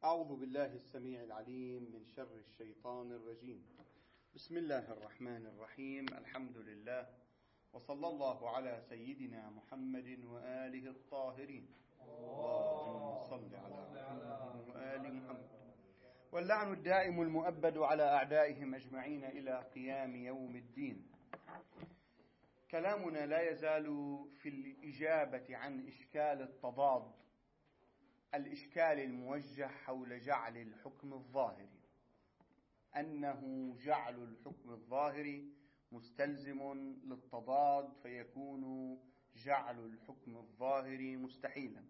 أعوذ بالله السميع العليم من شر الشيطان الرجيم. بسم الله الرحمن الرحيم. الحمد لله، وصلى الله على سيدنا محمد وآله الطاهرين. اللهم صل على محمد وآل محمد. واللعن الدائم المؤبد على أعدائهم أجمعين إلى قيام يوم الدين. كلامنا لا يزال في الإجابة عن إشكال التضاد، الإشكال الموجه حول جعل الحكم الظاهري، أنه جعل الحكم الظاهري مستلزم للتضاد، فيكون جعل الحكم الظاهري مستحيلا.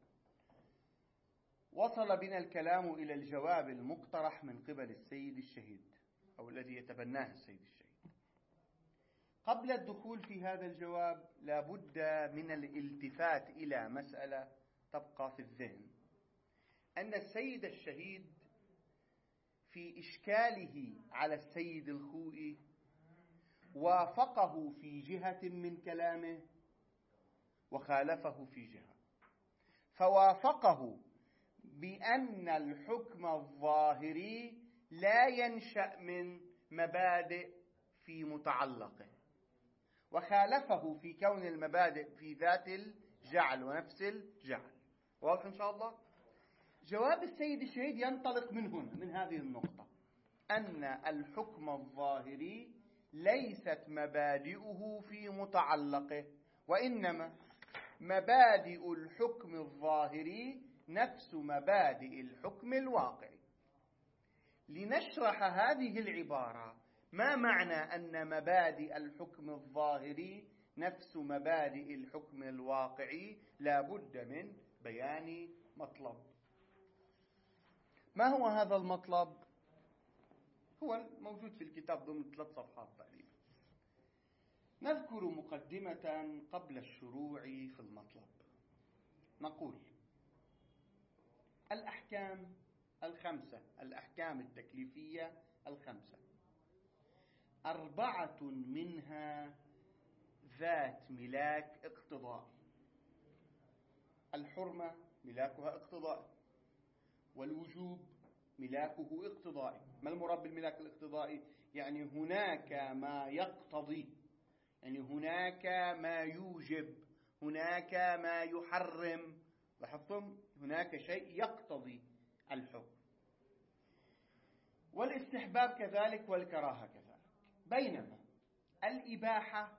وصل بنا الكلام إلى الجواب المقترح من قبل السيد الشهيد، أو الذي يتبناه السيد الشهيد. قبل الدخول في هذا الجواب لا بد من الالتفات إلى مسألة تبقى في الذهن، أن السيد الشهيد في إشكاله على السيد الخوئي وافقه في جهة من كلامه وخالفه في جهة. فوافقه بأن الحكم الظاهري لا ينشأ من مبادئ في متعلقه، وخالفه في كون المبادئ في ذات الجعل ونفس الجعل. واضح إن شاء الله؟ جواب السيد الشهيد ينطلق من هنا، من هذه النقطة، أن الحكم الظاهري ليست مبادئه في متعلقه، وإنما مبادئ الحكم الظاهري نفس مبادئ الحكم الواقعي. لنشرح هذه العبارة، ما معنى أن مبادئ الحكم الظاهري نفس مبادئ الحكم الواقعي؟ لا بد من بيان مطلب. ما هو هذا المطلب؟ هو موجود في الكتاب ضمن 3 صفحات تقريبا. نذكر مقدمة قبل الشروع في المطلب. نقول: الأحكام الخمسة، الأحكام التكليفية الخمسة، 4 منها ذات ملاك اقتضائي. الحرمة ملاكها اقتضائي، والوجوب ملاكه اقتضائي. ما المراد بالملاك الاقتضائي؟ يعني هناك ما يقتضي، يعني هناك ما يوجب، هناك ما يحرم. لاحظتم؟ هناك شيء يقتضي الحكم. والاستحباب كذلك، والكراهة كذلك. بينما الإباحة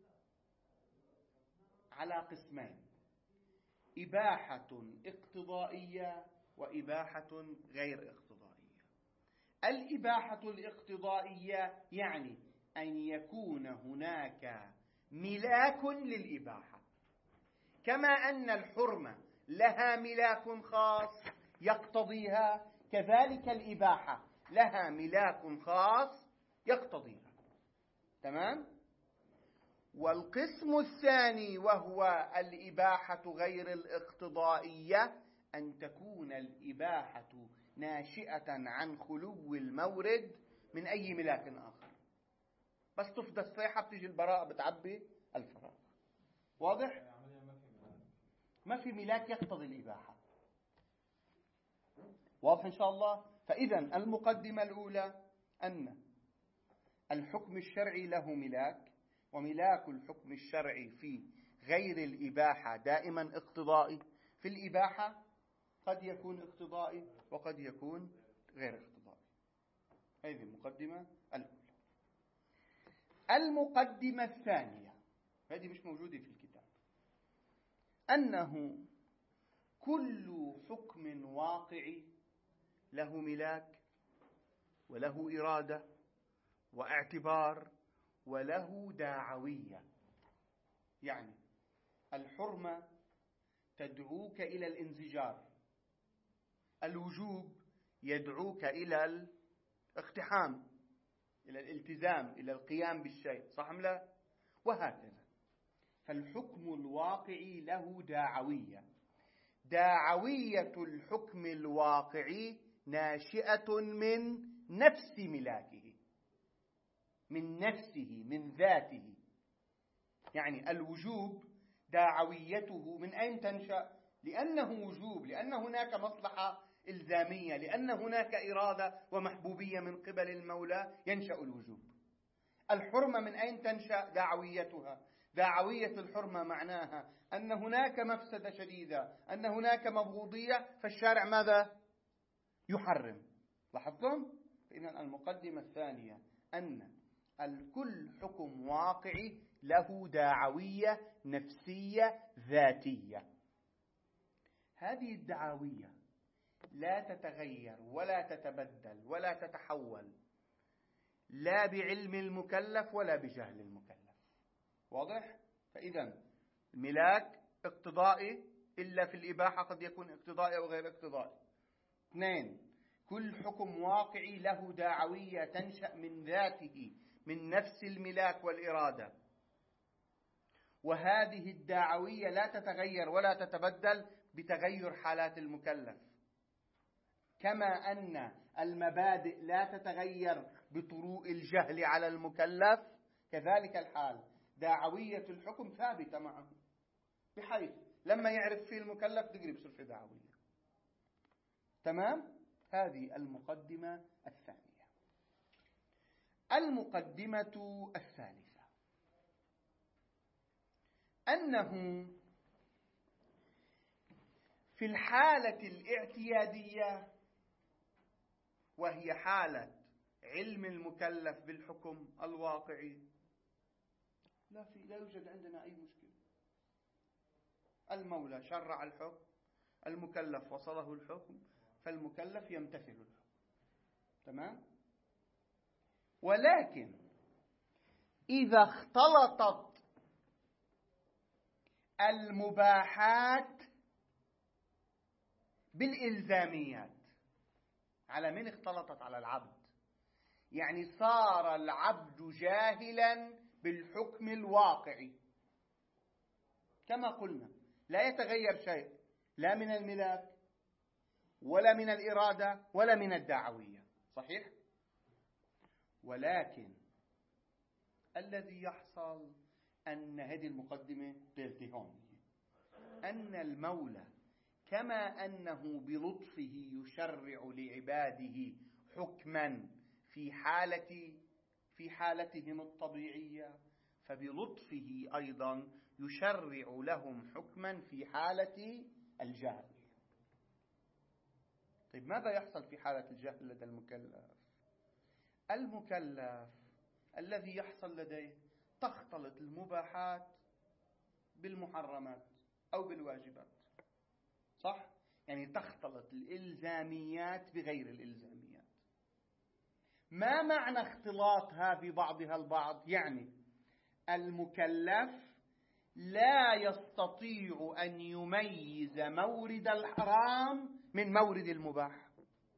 على قسمين: إباحة اقتضائية وإباحة غير اقتضائية. الإباحة الاقتضائية يعني أن يكون هناك ملاك للإباحة، كما أن الحرمة لها ملاك خاص يقتضيها، كذلك الإباحة لها ملاك خاص يقتضيها. تمام؟ والقسم الثاني وهو الإباحة غير الاقتضائية، أن تكون الإباحة ناشئة عن خلو المورد من أي ملاك آخر. بس تفضى الصيحة بتيجي البراءة بتعبي الفراغ. واضح؟ ما في ملاك يقتضي الإباحة. واضح إن شاء الله؟ فإذا المقدمة الأولى أن الحكم الشرعي له ملاك، وملاك الحكم الشرعي في غير الإباحة دائما اقتضائي. في الإباحة قد يكون اقتضائي وقد يكون غير اقتضائي. هذه المقدمة الأولى. المقدمة الثانية، هذه مش موجودة في الكتاب، أنه كل حكم واقعي له ملاك وله إرادة واعتبار وله داعوية. يعني الحرمة تدعوك إلى الانزجار، الوجوب يدعوك إلى الاقتحام، إلى الالتزام، إلى القيام بالشيء، صح أم لا؟ وهكذا. فالحكم الواقعي له داعوية. داعوية الحكم الواقعي ناشئة من نفس ملاكه، من نفسه، من ذاته. يعني الوجوب داعويته من أين تنشأ؟ لأنه وجوب، لأن هناك مصلحة إلزامية، لأن هناك إرادة ومحبوبية من قبل المولى ينشأ الوجوب. الحرمة من أين تنشأ؟ دعويتها. دعوية الحرمة معناها أن هناك مفسدة شديدة، أن هناك مبغوضية، فالشارع ماذا؟ يحرم. لاحظتم؟ إذن المقدمة الثانية أن الكل حكم واقعي له دعوية نفسية ذاتية. هذه الدعوية لا تتغير ولا تتبدل ولا تتحول، لا بعلم المكلف ولا بجهل المكلف. واضح؟ فإذا الملاك اقتضائي إلا في الإباحة قد يكون اقتضائي أو غير اقتضائي. 2، كل حكم واقعي له دعوية تنشأ من ذاته، من نفس الملاك والإرادة، وهذه الدعوية لا تتغير ولا تتبدل بتغير حالات المكلف. كما أن المبادئ لا تتغير بطروء الجهل على المكلف، كذلك الحال دعوية الحكم ثابتة معه، بحيث لما يعرف فيه المكلف تقريب يصير في دعوية. تمام؟ هذه المقدمة الثانية. المقدمة الثالثة أنه في الحالة الاعتيادية، وهي حالة علم المكلف بالحكم الواقعي، لا يوجد عندنا أي مشكلة. المولى شرع الحكم، المكلف وصله الحكم، فالمكلف يمتثل الحكم. تمام؟ ولكن إذا اختلطت المباحات بالإلزاميات، على من اختلطت؟ على العبد. يعني صار العبد جاهلا بالحكم الواقعي، كما قلنا لا يتغير شيء، لا من الملاك ولا من الإرادة ولا من الدعوية. صحيح؟ ولكن الذي يحصل أن هذه المقدمة هون، أن المولى كما أنه بلطفه يشرع لعباده حكما في حالتهم الطبيعية، فبلطفه أيضا يشرع لهم حكما في حالة الجهل. طيب ماذا يحصل في حالة الجهل لدى المكلف؟ المكلف الذي يحصل لديه تختلط المباحات بالمحرمات أو بالواجبات. صح؟ يعني تختلط الإلزاميات بغير الإلزاميات. ما معنى اختلاطها ببعضها البعض؟ يعني المكلف لا يستطيع أن يميز مورد الحرام من مورد المباح.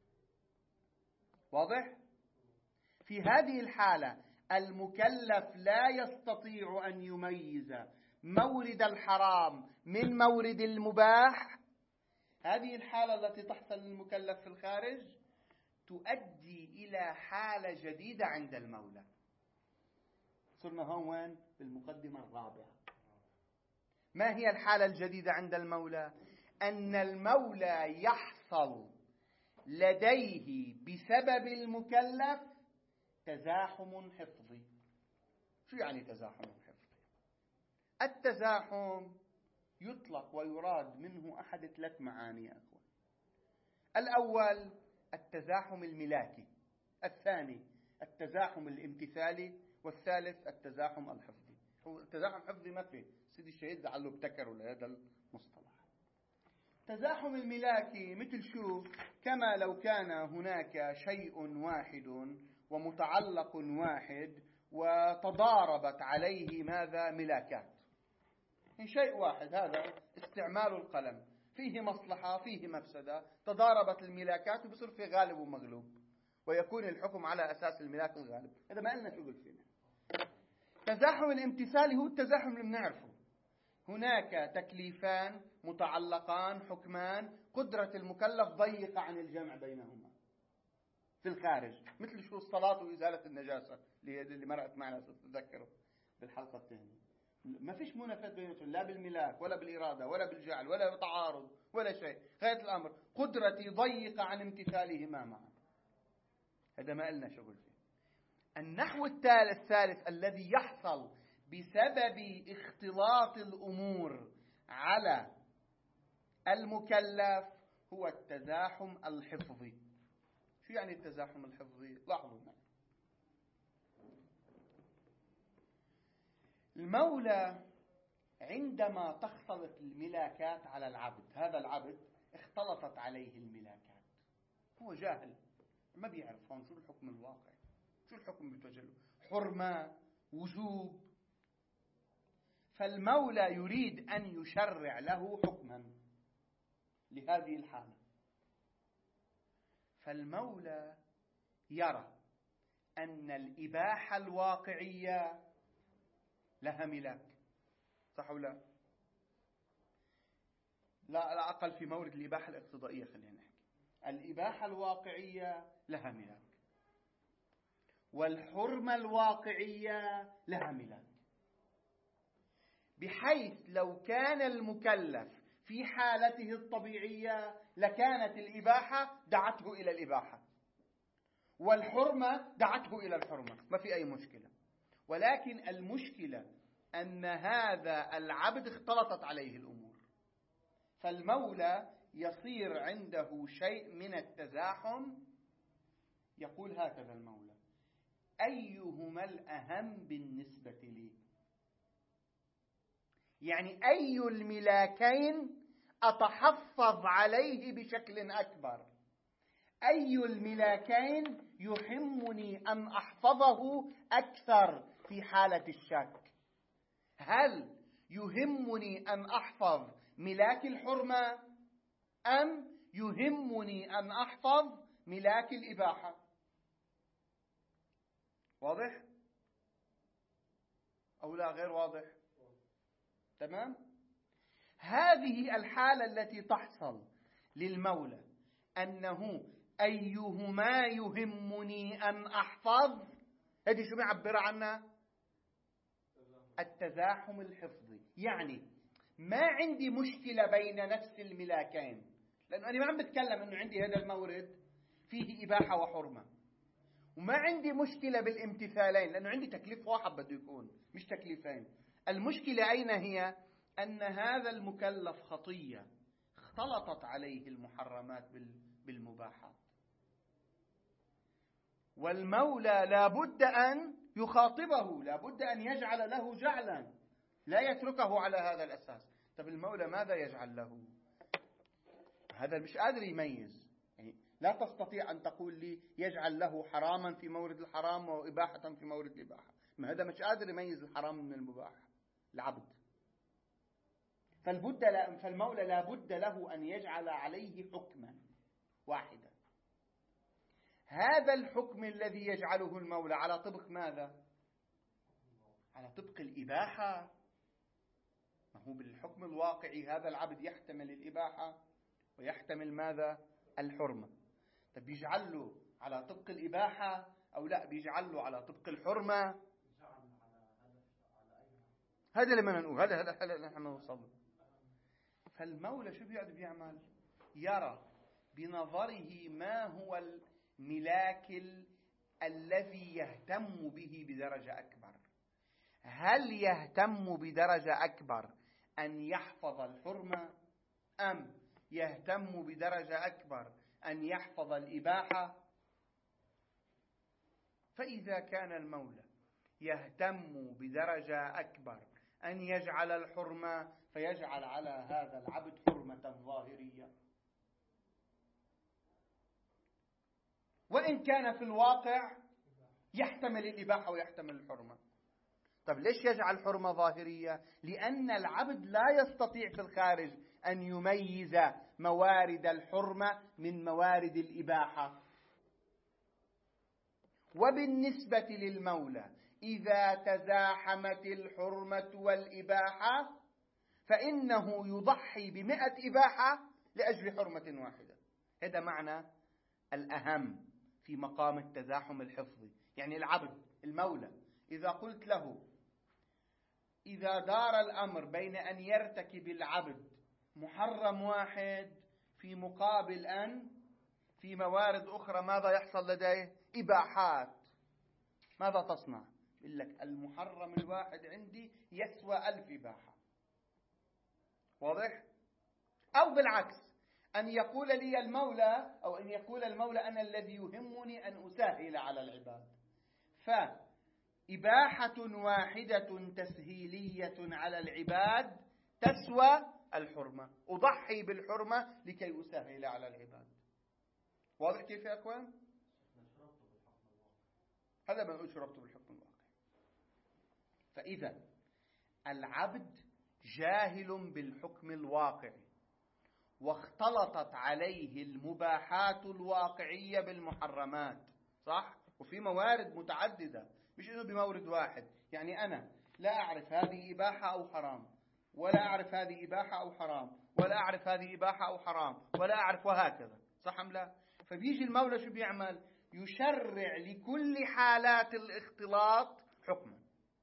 واضح؟ في هذه الحالة المكلف لا يستطيع أن يميز مورد الحرام من مورد المباح. هذه الحالة التي تحصل للمكلف في الخارج تؤدي إلى حالة جديدة عند المولى. صرنا هون بالمقدمة الرابعة. ما هي الحالة الجديدة عند المولى؟ أن المولى يحصل لديه بسبب المكلف تزاحم حفظي. شو يعني تزاحم حفظي؟ التزاحم يطلق ويراد منه أحد 3 معاني يا أخوان. الأول التزاحم الملاكي، الثاني التزاحم الامتثالي، والثالث التزاحم الحفظي. هو التزاحم الحفظي ما فيه، سيدي الشهيد لعله ابتكروا لهذا المصطلح. التزاحم الملاكي مثل شو؟ كما لو كان هناك شيء واحد ومتعلق واحد وتضاربت عليه ماذا؟ ملاكات. شيء واحد، هذا استعمال القلم، فيه مصلحة فيه مفسدة، تضاربت الملاكات وبصير في غالب ومغلوب، ويكون الحكم على أساس الملاك الغالب. هذا ما لنا شغل فينا. تزاحم الامتثال هو التزاحم اللي بنعرفه. هناك تكليفان متعلقان حكمان، قدرة المكلف ضيقة عن الجمع بينهما في الخارج، مثل شو؟ الصلاة وإزالة النجاسة اللي مرأت معنا تتذكروا بالحلقة الثانية. ما فيش منافاة بينهم، لا بالملاك ولا بالإرادة ولا بالجعل ولا تعارض ولا شيء. غاية الأمر قدرتي ضيقة عن امتثالهما معا. هذا ما قلنا شغل فيه. النحو الثالث الذي يحصل بسبب اختلاط الأمور على المكلف هو التزاحم الحفظي. شو يعني التزاحم الحفظي؟ لاحظوا معي. المولى عندما تختلط الملاكات على العبد، هذا العبد اختلطت عليه الملاكات، هو جاهل ما بيعرف هون شو الحكم الواقع، شو الحكم بتوجه، حرمة، وجوب. فالمولى يريد أن يشرع له حكما لهذه الحالة. فالمولى يرى أن الإباحة الواقعية لها ملاك، صح ولا لا؟ لا أقل في مورد الإباحة الاقتضائية. خلينا نحكي الإباحة الواقعية لها ملاك، والحرمة الواقعية لها ملاك، بحيث لو كان المكلف في حالته الطبيعية لكانت الإباحة دعته إلى الإباحة والحرمة دعته إلى الحرمة، ما في أي مشكلة. ولكن المشكلة أن هذا العبد اختلطت عليه الأمور، فالمولى يصير عنده شيء من التزاحم. يقول هكذا المولى: أيهما الأهم بالنسبة لي؟ يعني أي الملاكين أتحفظ عليه بشكل أكبر، أي الملاكين يهمني أن أحفظه أكثر في حالة الشك؟ هل يهمني أن أحفظ ملاك الحرمة أم يهمني أن أحفظ ملاك الإباحة؟ واضح أو لا غير واضح؟ تمام. هذه الحالة التي تحصل للمولى، أنه أيهما يهمني أن أحفظ، هذه شو بيعبر عنها؟ التزاحم الحفظي. يعني ما عندي مشكلة بين نفس الملاكين، لأنه أنا ما عم بتكلم أنه عندي هذا المورد فيه إباحة وحرمة، وما عندي مشكلة بالامتثالين لأنه عندي تكليف واحد بده يكون مش تكليفين. المشكلة أين هي؟ أن هذا المكلف خطية اختلطت عليه المحرمات بالمباحات، والمولى لابد أن يخاطبه، لابد أن يجعل له جعلا، لا يتركه على هذا الأساس. طب المولى ماذا يجعل له؟ هذا مش قادر يميز. يعني لا تستطيع أن تقول لي يجعل له حراما في مورد الحرام وإباحة في مورد الإباحة، ما هذا مش قادر يميز الحرام من المباح العبد. فالمولى لابد له أن يجعل عليه حكما واحدا. هذا الحكم الذي يجعله المولى على طبق ماذا؟ على طبق الإباحة. ما هو بالحكم الواقعي هذا العبد يحتمل الإباحة ويحتمل ماذا؟ الحرمة. طب بيجعل له على طبق الإباحة أو لا بيجعل له على طبق الحرمة؟ هذا اللي بدنا نقول، هذا نحن نوصل. فالمولى شو بيعمل؟ يرى بنظره ما هو الملاك الذي يهتم به بدرجة أكبر. هل يهتم بدرجة أكبر أن يحفظ الحرمة أم يهتم بدرجة أكبر أن يحفظ الإباحة؟ فإذا كان المولى يهتم بدرجة أكبر أن يجعل الحرمة فيجعل على هذا العبد حرمة ظاهرية، وإن كان في الواقع يحتمل الإباحة ويحتمل الحرمة. طب ليش يجعل حرمة ظاهرية؟ لأن العبد لا يستطيع في الخارج أن يميز موارد الحرمة من موارد الإباحة. وبالنسبة للمولى إذا تزاحمت الحرمة والإباحة فإنه يضحي ب100 إباحة لأجل حرمة واحدة. هذا معنى الأهم في مقام التزاحم الحفظي. يعني العبد المولى إذا قلت له إذا دار الأمر بين أن يرتكب العبد محرم واحد في مقابل أن في موارد أخرى ماذا يحصل لديه؟ إباحات. ماذا تصنع؟ يقول لك المحرم الواحد عندي يسوى 1000 إباحة. واضح؟ أو بالعكس، أن يقول لي المولى، أو أن يقول المولى أنا الذي يهمني أن أسهل على العباد، فإباحة واحدة تسهيلية على العباد تسوى الحرمة، أضحي بالحرمة لكي أسهل على العباد. واضح كيف يا أخوان؟ هذا ما نقول شربت بالحكم الواقع. فإذا العبد جاهل بالحكم الواقعي، واختلطت عليه المباحات الواقعية بالمحرمات، صح؟ وفي موارد متعددة، مش إنه بمورد واحد. يعني أنا لا أعرف هذه إباحة أو حرام، ولا أعرف هذه إباحة أو حرام، ولا أعرف هذه إباحة أو حرام، ولا أعرف، وهكذا. صح أم لا؟ فبيجي المولى شو بيعمل؟ يشرع لكل حالات الاختلاط حكما،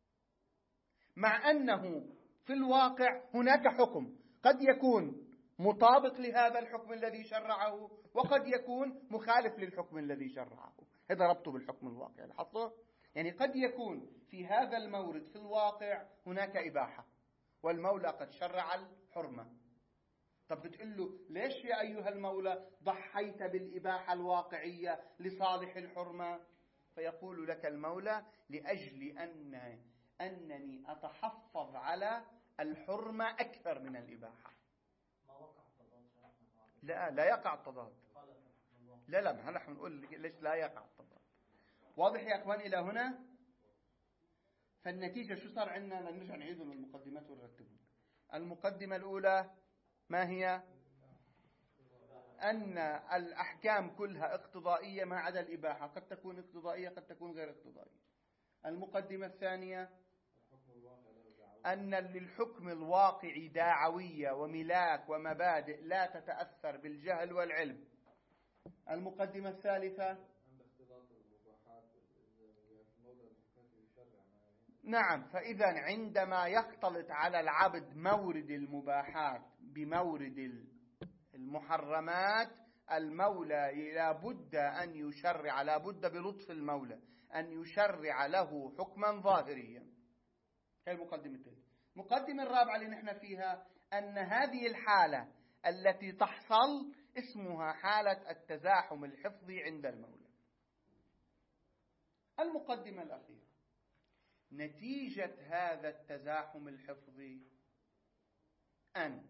مع أنه في الواقع هناك حكم قد يكون مطابق لهذا الحكم الذي شرعه، وقد يكون مخالف للحكم الذي شرعه. هذا ربطه بالحكم الواقع. لاحظتوا؟ يعني قد يكون في هذا المورد في الواقع هناك إباحة، والمولى قد شرع الحرمة. طب بتقول له ليش يا أيها المولى ضحيت بالإباحة الواقعية لصالح الحرمة؟ فيقول لك المولى لأجل أنني أتحفظ على الحرمة أكثر من الإباحة. لا يقع التضاد. لا نحن نقول ليش لا يقع التضاد. واضح يا أخوان إلى هنا؟ فالنتيجة شو صار عندنا؟ نرجع نعيد من المقدمات ونرتبهم. المقدمة الأولى ما هي؟ أن الأحكام كلها اقتضائية ما عدا الإباحة، قد تكون اقتضائية قد تكون غير اقتضائية. المقدمة الثانية أن للحكم الواقعي داعوية وملاك ومبادئ لا تتأثر بالجهل والعلم. المقدمة الثالثة نعم، فإذا عندما يختلط على العبد مورد المباحات بمورد المحرمات، المولى لابد أن يشرع، لابد بلطف المولى أن يشرع له حكما ظاهريا. هي المقدمتين. المقدمة الرابعة اللي نحن فيها أن هذه الحالة التي تحصل اسمها حالة التزاحم الحفظي عند المولى. المقدمة الأخيرة، نتيجة هذا التزاحم الحفظي أن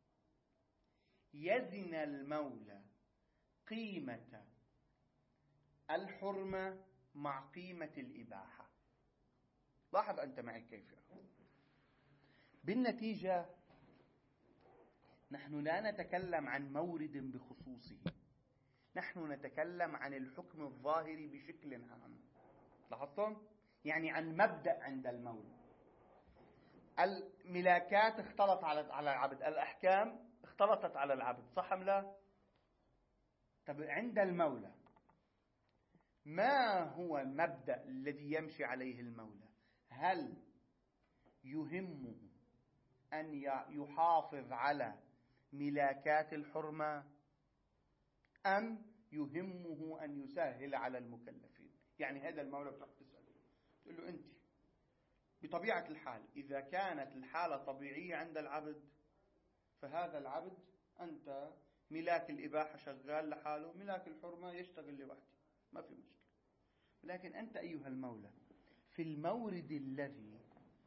يزن المولى قيمة الحرمة مع قيمة الإباحة. لاحظ أنت معي كيف يكون. بالنتيجة نحن لا نتكلم عن مورد بخصوصه، نحن نتكلم عن الحكم الظاهري بشكل عام. لاحظتم؟ يعني عن مبدأ عند المولى. الملاكات اختلط على العبد، الأحكام اختلطت على العبد، صح أم لا؟ طب عند المولى ما هو المبدأ الذي يمشي عليه المولى؟ هل يهمه أن يحافظ على ملاكات الحرمة، أم يهمه أن يسهل على المكلفين؟ يعني هذا المولى بتروح تسأله، تقول له أنت بطبيعة الحال إذا كانت الحالة طبيعية عند العبد، فهذا العبد أنت ملاك الإباحة شغال لحاله، ملاك الحرمة يشتغل لوحده، ما في مشكلة. لكن أنت أيها المولى في المورد الذي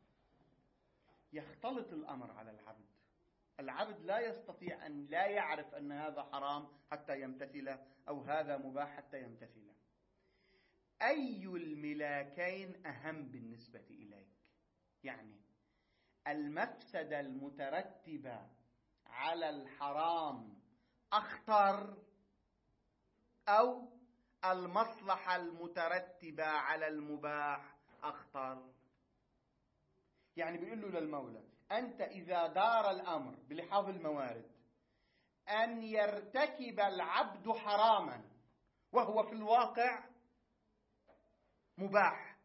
يختلط الأمر على العبد، العبد لا يستطيع أن لا يعرف أن هذا حرام حتى يمتثله، أو هذا مباح حتى يمتثله، أي الملاكين أهم بالنسبة إليك؟ يعني المفسدة المترتبة على الحرام أخطر، أو المصلحة المترتبة على المباح أخطر؟ يعني بيقول له للمولى أنت إذا دار الأمر بلحاظ الموارد أن يرتكب العبد حراما وهو في الواقع مباح،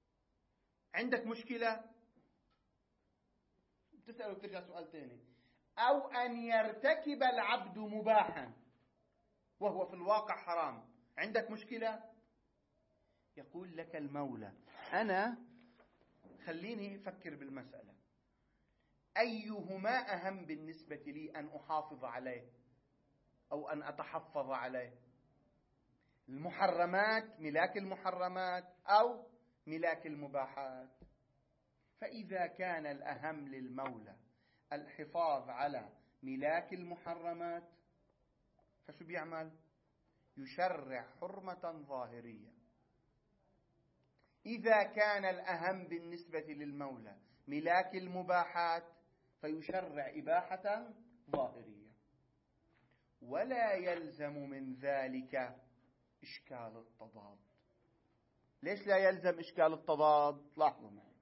عندك مشكلة؟ بتسأله بترجع سؤال تاني، أو أن يرتكب العبد مباحا وهو في الواقع حرام، عندك مشكلة؟ يقول لك المولى أنا خليني أفكر بالمسألة، أيهما أهم بالنسبة لي أن أحافظ عليه أو أن أتحفظ عليه؟ المحرمات، ملاك المحرمات، أو ملاك المباحات؟ فإذا كان الأهم للمولى الحفاظ على ملاك المحرمات فشو بيعمل؟ يشرع حرمة ظاهرية. إذا كان الأهم بالنسبة للمولى ملاك المباحات فيشرع إباحة ظاهرية. ولا يلزم من ذلك إشكال التضاد. ليش لا يلزم إشكال التضاد؟ لاحظوا معي،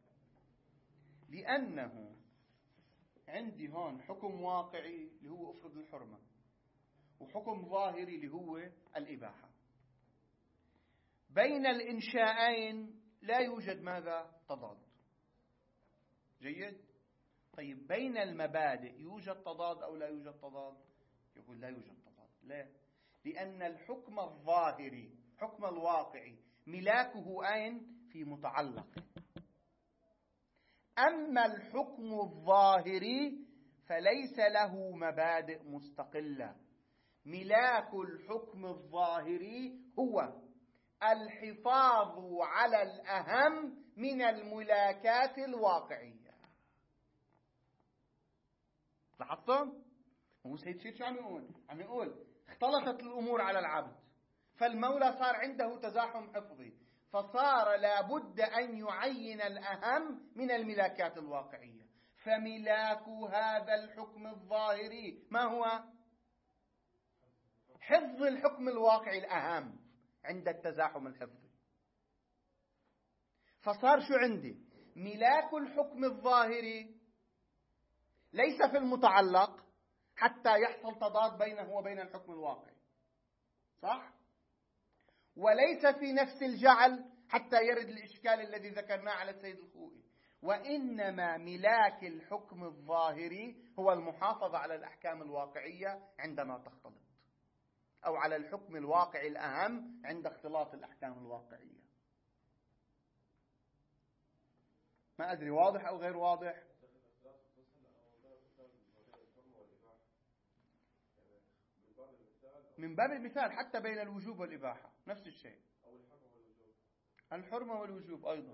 لأنه عندي هون حكم واقعي اللي هو أفرض الحرمة، وحكم ظاهري اللي هو الإباحة. بين الإنشاءين لا يوجد ماذا؟ تضاد. جيد؟ طيب بين المبادئ يوجد تضاد أو لا يوجد تضاد؟ يقول لا يوجد تضاد. ليه؟ لأن الحكم الظاهري، حكم الواقعي، ملاكه أين؟ في متعلق. أما الحكم الظاهري فليس له مبادئ مستقلة. ملاك الحكم الظاهري هو الحفاظ على الأهم من الملاكات الواقعية. لاحظتم؟ هو سيد شيخ شو عم يقول اختلطت الأمور على العبد، فالمولى صار عنده تزاحم حفظي، فصار لابد أن يعين الأهم من الملاكات الواقعية. فملاك هذا الحكم الظاهري ما هو؟ حفظ الحكم الواقعي الأهم عند التزاحم الحفظي. فصار شو عندي؟ ملاك الحكم الظاهري ليس في المتعلق حتى يحصل تضاد بينه وبين الحكم الواقعي، صح؟ وليس في نفس الجعل حتى يرد الإشكال الذي ذكرناه على السيد الخوئي. وإنما ملاك الحكم الظاهري هو المحافظة على الأحكام الواقعية عندما تختلط، أو على الحكم الواقعي الأهم عند اختلاط الأحكام الواقعية. ما أدري واضح أو غير واضح؟ من باب المثال حتى بين الوجوب والإباحة نفس الشيء، الحرمة والوجوب أيضا.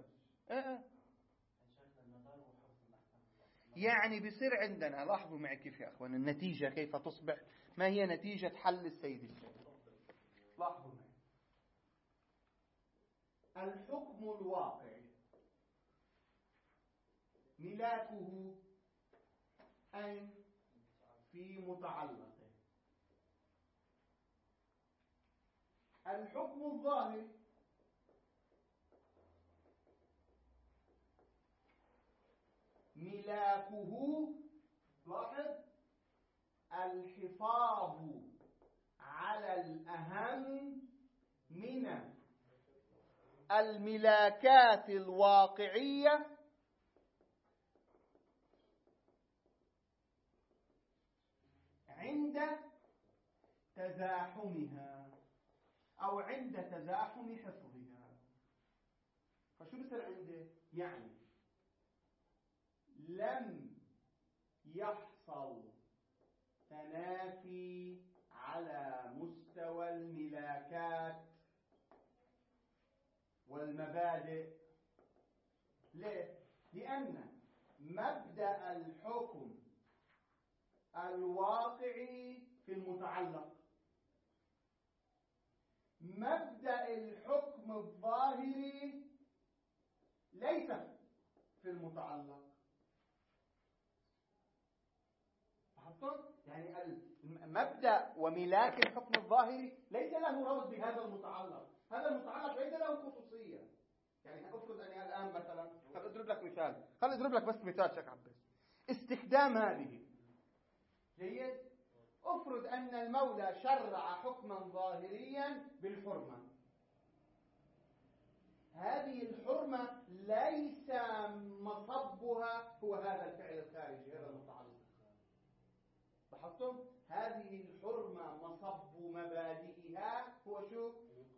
يعني بصير عندنا، لاحظوا معي كيف يا أخوان النتيجة كيف تصبح، ما هي نتيجة حل السيد الشيخ. لاحظوا معي، الحكم الواقعي ملاكه أين؟ في متعلقه. الحكم الظاهري ملاكه، لاحظ، الحفاظ على الأهم من الملاكات الواقعية عند تزاحمها أو عند تزاحم حفظها. فشو بصير عنده؟ يعني لم يحصل تنافي على مستوى الملاكات والمبادئ. ليه؟ لأن مبدأ الحكم الواقعي في المتعلق، مبدأ الحكم الظاهري ليس في المتعلق. يعني المبدأ وملاك الحكم الظاهري ليس له ربط بهذا المتعلق. هذا المتعلق ليس له خصوصية. يعني افرض أني الآن مثلا، خل أضرب لك مثال، خل أضرب لك بس مثال شيخ عباس، استخدام هذه. جيد؟ افرض أن المولى شرع حكما ظاهريا بالحرمة. هذه الحرمة ليس مصبها هو هذا الفعل الخارجي، هذا المتعلق. لاحظتم؟ هذه الحرمة مصب مبادئها هو شو؟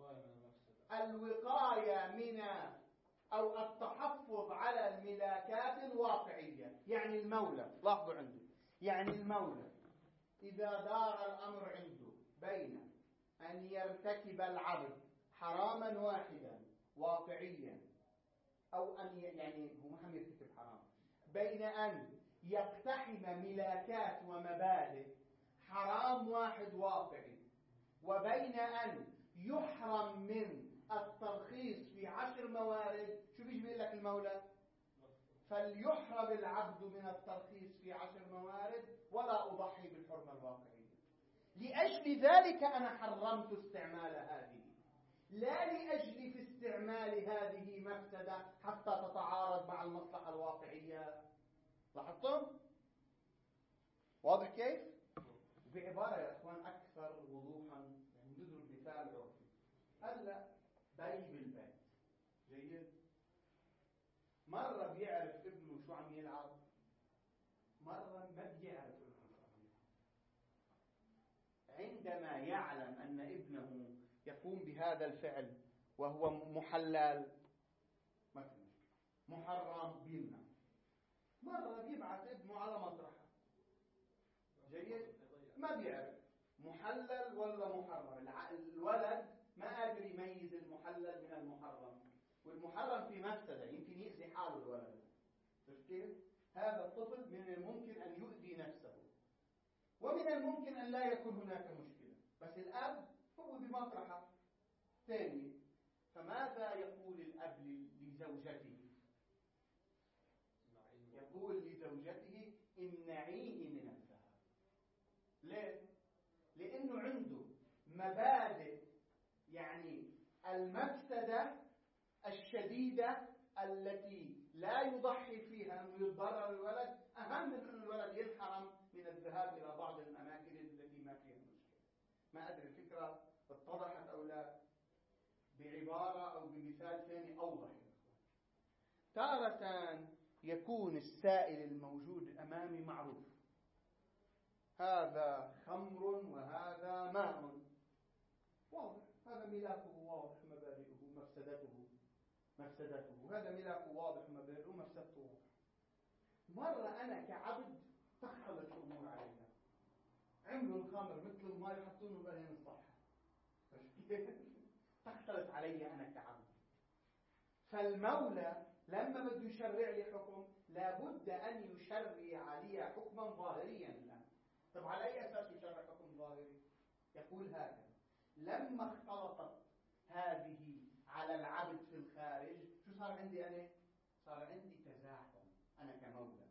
الوقاية من أو التحفظ على الملاكات الواقعية. يعني المولى، لاحظوا عنده، يعني المولى إذا دار الأمر عنده بين أن يرتكب العبد حراما واحدا واقعيا، أو أن يعني هو ما يرتكب حرام، بين أن يقتحم ملاكات ومبادئ حرام واحد واقعي، وبين أن يحرم من الترخيص في 10 موارد. شو بيجي بيقول لك المولى؟ فليحرم العبد من الترخيص في 10 موارد ولا أضحي بالحرمة الواقعية. لأجل ذلك أنا حرمت استعمال هذه، لا لأجل في استعمال هذه مفسدة حتى تتعارض مع المصلحة الواقعية. لاحظتم؟ واضح كيف؟ بعبارة يا أخوان أكثر وضوحا، يعني نضرب مثال عرفي. هلا بي بالبيت جيد، مرة بيعرف ابنه شو عم يلعب، مرة ما بيعرف ابنه شو عم يلعب. عندما يعلم أن ابنه يقوم بهذا الفعل وهو محلل مثلا محرم بيمنع، مرة بيبعث ابنه على مسرحة جيد، ما بيعرف محلل ولا محرم. الولد ما قادر يميز المحلل من المحرم، والمحرم في مفسدة يمكن يأذي حاله الولد. شفت كيف؟ هذا الطفل من الممكن أن يؤذي نفسه، ومن الممكن أن لا يكون هناك مشكلة، بس الأب هو بمطرحة ثانية. فماذا يقول الأب لزوجته؟ يقول لزوجته امنعيه من الذهاب. ليه؟ لأنه عنده مبادئ، يعني المفسدة الشديدة التي لا يضحي فيها أنه يتضرر الولد أهم من أن الولد ينحرم من الذهاب إلى بعض الأماكن التي ما فيها مشكلة. ما أدري الفكرة اتضحت أو لا، بعبارة أو بمثال ثاني أوضح. تارة يكون السائل الموجود أمامي معروف، هذا خمر وهذا ماء، واضح، هذا ملاكه واضح، مبادئه مفسدته، هذا ملاكه واضح، مبادئه مفسدته واضح. مرة أنا كعبد تختلط الأمور علينا، عملوا الخمر مثل الماء يحطونه بين الصحة، تختلط علي أنا كعبد. فالمولى لما بده يشرع لي حكم لابد أن يشرع لي حكما ظاهريا الآن. طب على أي أساس يشرع حكم ظاهري؟ يقول هكذا: لما اختلطت هذه على العبد في الخارج، شو صار عندي أنا؟ صار عندي تزاحم أنا كمولى.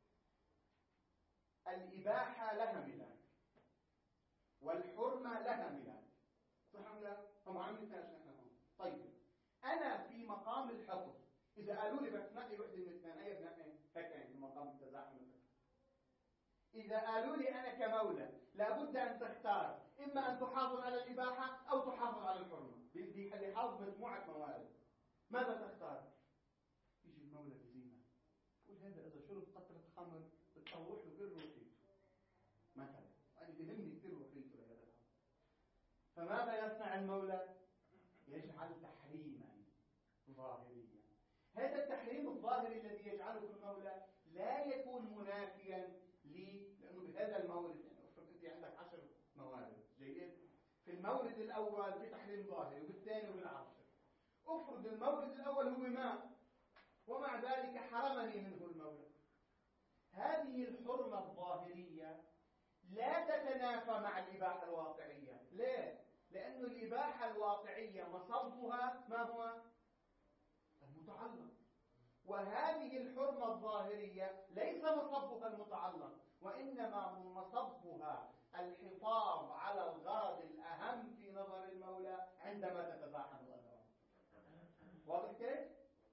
الإباحة لها ملاك والحرمة لها ملاك، صح ولا لا؟ هم عم نتناقش نحن هون. طيب أنا في مقام الحكم، إذا قالوا لي بدك تنقي وحدة من الاثنين، أي بنقي؟ هيك يعني في مقام التزاحم. إذا قالوا لي أنا كمولى لابد أن تختار، إما أن تحافظ على الإباحة أو تحافظ على الحرمة، بحافظ مجموعة موارد، ماذا تختار؟ يجي المولى بزينة يقول هذا إذا شرب قطرة خمر بتطوح له كل روحيته مثلا، أنا بهمني كثير روحيته لهذا الأمر. فماذا يصنع المولى؟ يجعل تحريما ظاهريا. هذا التحريم الظاهري الذي يجعله المولى لا يكون منافيا لأنه بهذا المورد، يعني افرض أنت عندك 10 موارد جيد، في المورد الأول في تحريم ظاهري وبالثاني وبالعاشر، افرض المورد الأول هو ماء ومع ذلك حرمني منه المولى. هذه الحرمة الظاهرية لا تتنافى مع الإباحة الواقعية. ليه؟ لأن الإباحة الواقعية مصبها ما هو؟ المتعلق، وهذه الحرمة الظاهرية ليس مصبها المتعلق، وإنما مصبها الحفاظ على الغرض الأهم في نظر المولى عندما تتزاحم الأغراض. واضح كيف؟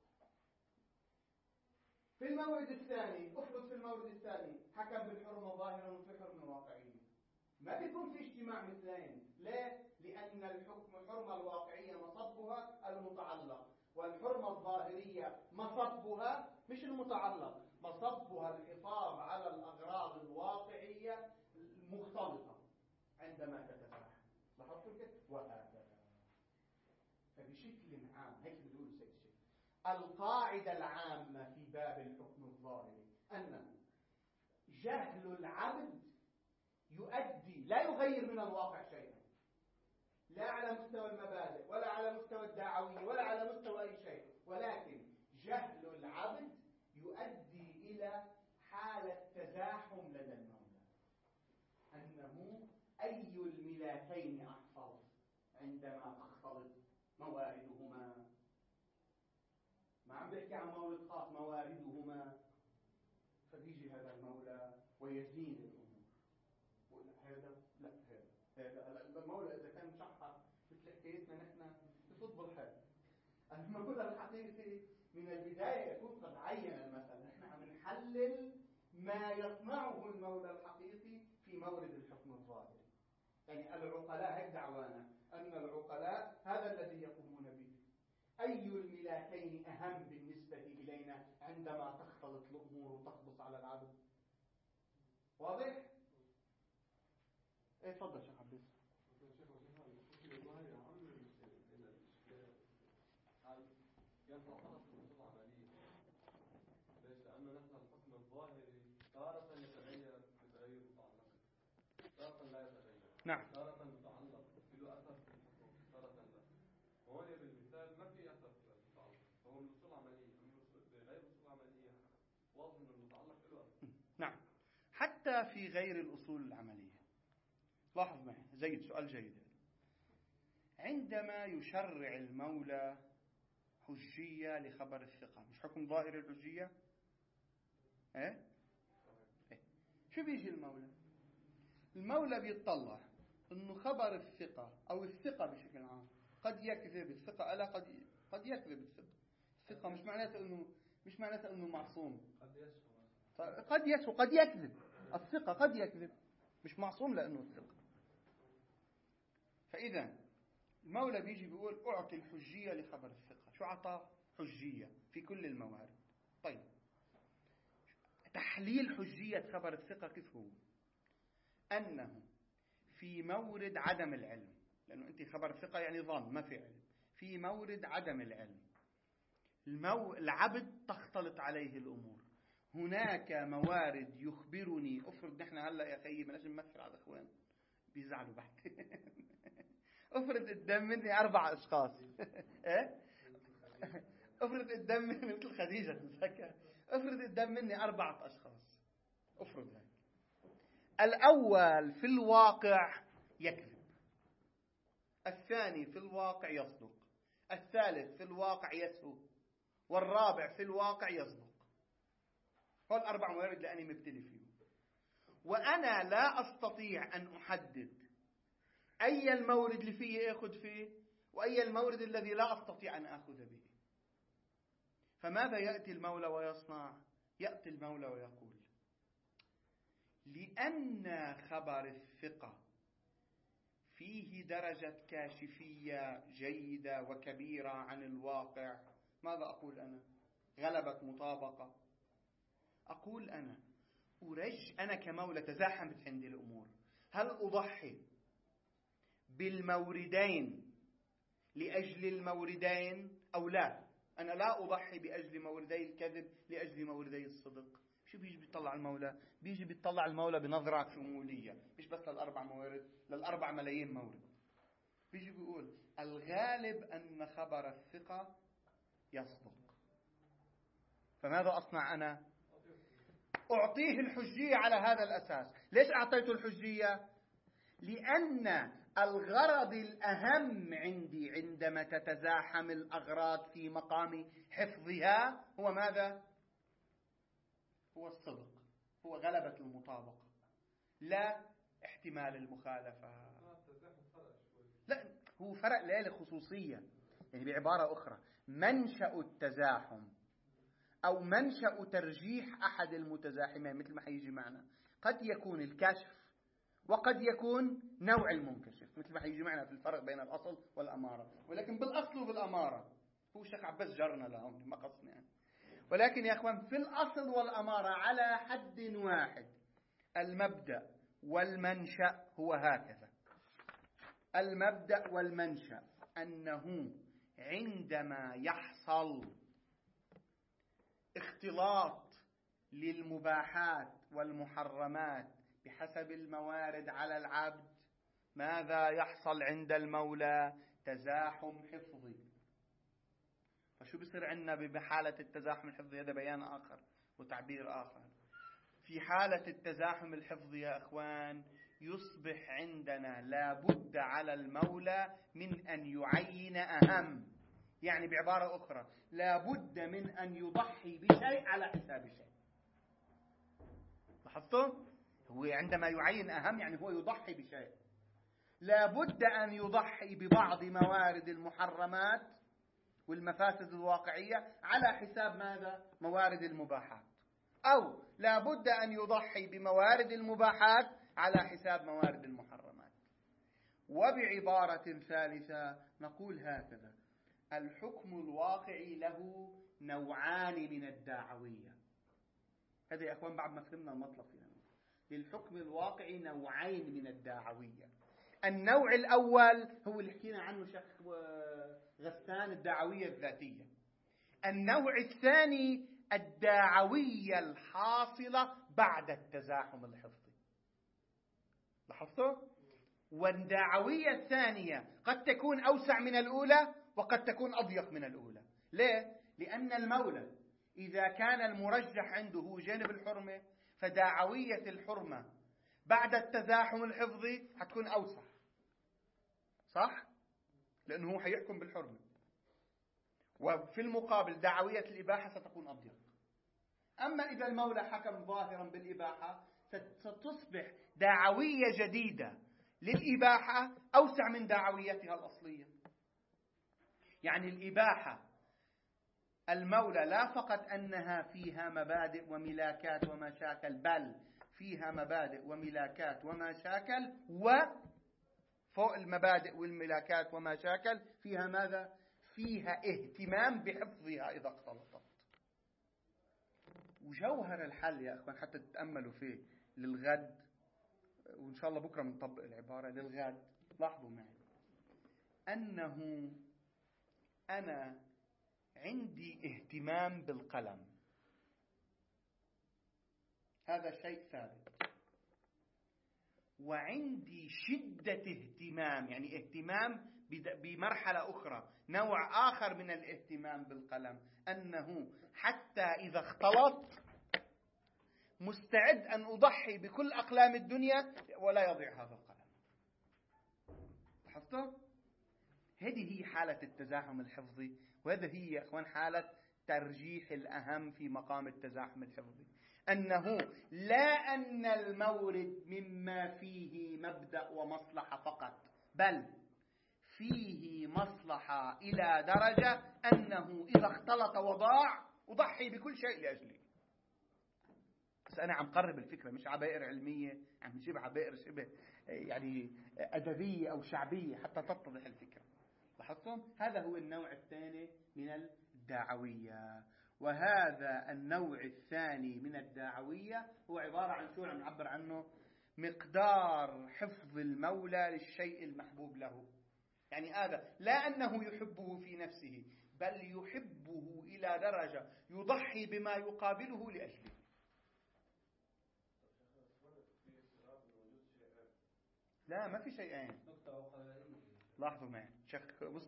في المورد الثاني، افرض في المورد الثاني حكم بالحرمة ظاهرا وفي حرمة واقعية، ما بيكون في اجتماع مثلين. ليه؟ لأن الحرمة الواقعية مصبها المتعلق، والحرمة الظاهرية مصبها مش المتعلق، مصبها الحفاظ على الأغراض الواقعية مختلطة عندما تتزاحم. لاحظتوا كيف؟ وهكذا. فبشكل عام هيك بيقولوا سيد الشيخ القاعدة العامة في باب الحكم الظاهري أن جهل العبد يؤدي لا يغير من الواقع شيئا، لا على مستوى المبادئ ولا على مستوى الدعوي ولا على مستوى أي شيء، ولكن جهل العبد يؤدي إلى حالة تزاحم لدى المولى، أنه أي الملاكين أحفظ عندما تختلط مواردهما. ما عم بحكي عن مورد خاص، مواردهما. فبيجي هذا المولى ويزين الأمور، بقول هذا لا هذا المولى إذا كان شحر مثل حكايتنا نحن بفض بالحال. المولى الحقيقي من البداية يكون قد عين المسألة، نحن عم نحلل ما يصنعه المولى الحقيقي في مورد الحكم الظاهري. يعني العقلاء هيك دعوانا أن العقلاء هذا الذي يقومون به. أي الملاكين أهم بالنسبة إلينا عندما تختلط الأمور وتقبض على العبد؟ واضح؟ ايه تفضل شيخ عبد ينفع طرف الوصول العملية. ليش؟ لأنه نحن الحكم الظاهري تارة يتغير بتغير متعلق، تارة لا يتغير. نعم. تارة متعلق له أثر في الحكم، تارة لا. وهون بالمثال ما في أثر في المتعلق، فهو من الوصول العملية. أما غير الوصول العملية واضح إنه المتعلق له أثر. نعم. حتى في غير الأصول العملية. لاحظ معي زيد، سؤال جيد. عندما يشرع المولى حجية لخبر الثقة، مش حكم ظاهر الحجية؟ ايه؟ شو بيجي المولى؟ المولى بيطلع انه خبر الثقة او الثقة بشكل عام قد يكذب الثقة، ألا قد يكذب الثقة. الثقة مش معناته انه معصوم. قد يسهو قد يكذب. الثقة قد يكذب، مش معصوم لانه الثقة. فإذا المولى بيجي بيقول أعطي الحجية لخبر الثقة. شو عطى؟ حجية في كل الموارد. طيب تحليل حجية خبر الثقة كيف هو؟ أنه في مورد عدم العلم، لأنه أنت خبر الثقة يعني ظن ما في علم. في مورد عدم العلم العبد تختلط عليه الأمور. هناك موارد يخبرني. أفرض نحن هلأ يا خيي بلاش نمثل على الأخوان بيزعلوا بعد. افرض قدام مني 4 أشخاص. ايه؟ افرض قدام مني مثل خديجة تتذكر، افرض قدام مني 4 أشخاص. افرض هيك. الأول في الواقع يكذب، الثاني في الواقع يصدق، الثالث في الواقع يسهو، والرابع في الواقع يصدق. هول 4 موارد لأني مبتلي فيهم، وأنا لا أستطيع أن أحدد أي المورد اللي فيه أخذ فيه وأي المورد الذي لا أستطيع أن أخذ به. فماذا يأتي المولى ويصنع؟ يأتي المولى ويقول لأن خبر الثقة فيه درجة كاشفية جيدة وكبيرة عن الواقع. ماذا أقول أنا؟ غلبت مطابقة. أقول أنا كمولى تزاحمت عندي الأمور، هل أضحي بالموردين لأجل الموردين أو لا؟ أنا لا أضحي بأجل موردي الكذب لأجل موردي الصدق. شو بيجي بيطلع المولى؟ بيجي بيطلع المولى بنظرة شمولية، مش بس لل4 موارد، لل4 ملايين مورد. بيجي بيقول الغالب أن خبر الثقة يصدق. فماذا أصنع أنا؟ أعطيه الحجية على هذا الأساس. ليش أعطيته الحجية؟ لأن الغرض الأهم عندي عندما تتزاحم الأغراض في مقام حفظها هو ماذا؟ هو الصدق، هو غلبة المطابقة، لا احتمال المخالفة. لا، هو فرق لا خصوصية. يعني بعبارة أخرى، منشأ التزاحم أو منشأ ترجيح أحد المتزاحمين مثل ما حيجي معنا قد يكون الكشف وقد يكون نوع المنكشف، مثل ما حيجي معنا في الفرق بين الأصل والأمارة. ولكن بالأصل وبالأمارة هو الشيخ عباس جرنا لهم ما قصنا يعني. ولكن يا أخوان في الأصل والأمارة على حد واحد، المبدأ والمنشأ هو هكذا. المبدأ والمنشأ أنه عندما يحصل اختلاط للمباحات والمحرمات بحسب الموارد على العبد، ماذا يحصل عند المولى؟ تزاحم حفظي. فشو بصير عندنا بحالة التزاحم الحفظي؟ هذا بيان آخر وتعبير آخر. في حالة التزاحم الحفظي يا أخوان يصبح عندنا لابد على المولى من أن يعين أهم، يعني بعبارة أخرى لابد من أن يضحي بشيء على حساب شيء. لاحظتوا؟ هو عندما يعين أهم يعني هو يضحي بشيء، لابد أن يضحي ببعض موارد المحرمات والمفاسد الواقعية على حساب ماذا؟ موارد المباحات، أو لابد أن يضحي بموارد المباحات على حساب موارد المحرمات. وبعبارة ثالثة نقول هكذا: الحكم الواقعي له نوعان من الداعوية. هذا يا أخوان بعد ما فهمنا المطلب فيها. للحكم الواقعي نوعين من الداعوية. النوع الأول هو اللي حكينا عنه شيخ غسان، الداعوية الذاتية. النوع الثاني الداعوية الحاصلة بعد التزاحم الحفظي. لاحظتوا؟ والداعوية الثانية قد تكون أوسع من الأولى وقد تكون أضيق من الأولى. ليه؟ لأن المولى إذا كان المرجح عنده هو جانب الحرمة، فداعوية الحرمة بعد التزاحم الحفظي حتكون أوسع، صح؟ لأنه هو حيحكم بالحرمة. وفي المقابل داعوية الإباحة ستكون أضيق. أما إذا المولى حكم ظاهرا بالإباحة ستصبح داعوية جديدة للإباحة أوسع من داعويتها الأصلية. يعني الإباحة المولى لا فقط أنها فيها مبادئ وملاكات ومشاكل، بل فيها مبادئ وملاكات ومشاكل، وفوق المبادئ والملاكات ومشاكل فيها ماذا؟ فيها اهتمام بحفظها إذا اختلطت. وجوهر الحل يا أخوان حتى تتأملوا فيه للغد، وإن شاء الله بكرة بنطبق العبارة للغد. لاحظوا معي أنه أنا عندي اهتمام بالقلم، هذا شيء ثابت، وعندي شدة اهتمام، يعني اهتمام بمرحلة أخرى، نوع آخر من الاهتمام بالقلم، أنه حتى إذا اختلط مستعد أن أضحي بكل أقلام الدنيا ولا يضيع هذا القلم. لاحظتوا؟ هذه هي حالة التزاحم الحفظي، وهذا هي يا أخوان حالة ترجيح الأهم في مقام التزاحم الحفظي، أنه لا أن المورد مما فيه مبدأ ومصلحة فقط، بل فيه مصلحة إلى درجة أنه إذا اختلط وضاع أضحي بكل شيء لأجله. بس أنا عم قرب الفكرة، مش عبائر علمية، عم نجيب عبائر شبه يعني أدبية أو شعبية حتى تتضح الفكرة. لاحظتم؟ هذا هو النوع الثاني من الداعوية. وهذا النوع الثاني من الداعوية هو عبارة عن شو عم نعبر عنه؟ مقدار حفظ المولى للشيء المحبوب له. يعني هذا لا أنه يحبه في نفسه، بل يحبه إلى درجة يضحي بما يقابله لأجله. لا ما في شيئين. لاحظوا معي شيخ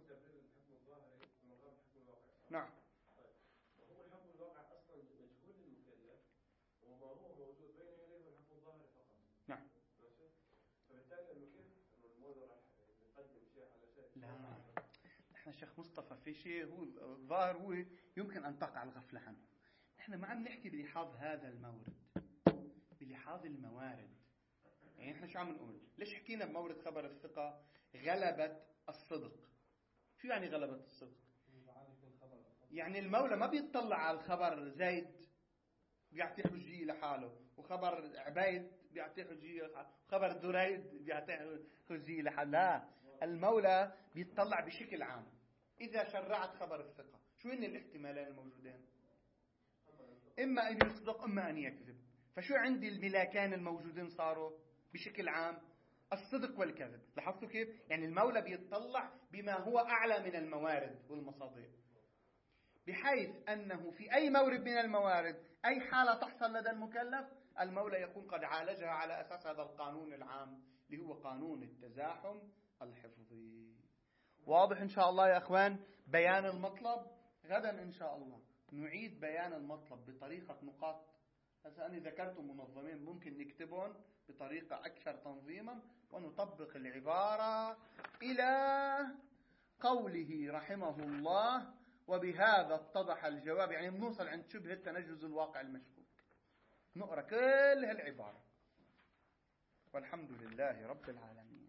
نعم. وهو الحكم الواقع اصلا مجهول للمكلف، وما هو موجود بين يديه الحكم الظاهري فقط. نعم. فبالتالي انه كيف انه المولى راح يقدم شيء على شيء؟ لا نحن شيخ مصطفى في شيء هو الظاهر هو يمكن ان تقع الغفله عنه. نحن ما عم نحكي بلحاظ هذا المورد، بلحاظ الموارد. يعني نحن شو عم نقول؟ ليش حكينا بمورد خبر الثقة غلبة الصدق؟ شو يعني غلبة الصدق؟ يعني المولى ما بيطلع على الخبر زيد بيعطي حجية لحاله، وخبر عبيد بيعطي حجية لحاله، وخبر دريد بيعطي حجية لحاله. لا، المولى بيطلع بشكل عام. إذا شرعت خبر الثقة شو هن الاحتمالين الموجودين؟ إما أن يصدق إما أن يكذب. فشو عندي الملاكان الموجودين صاروا؟ بشكل عام الصدق والكذب. لاحظتوا كيف؟ يعني المولى بيتطلع بما هو أعلى من الموارد والمصادر، بحيث أنه في أي مورد من الموارد أي حالة تحصل لدى المكلف المولى يكون قد عالجها على أساس هذا القانون العام اللي هو قانون التزاحم الحفظي. واضح إن شاء الله يا أخوان بيان المطلب؟ غدا إن شاء الله نعيد بيان المطلب بطريقة نقاط. هسه أنا ذكرت منظمين ممكن نكتبهم بطريقة أكثر تنظيما ونطبق العبارة إلى قوله رحمه الله وبهذا اتضح الجواب. يعني بنوصل عند شبهة تنجز الواقع المشكوك، نقرأ كل هالعبارة. والحمد لله رب العالمين.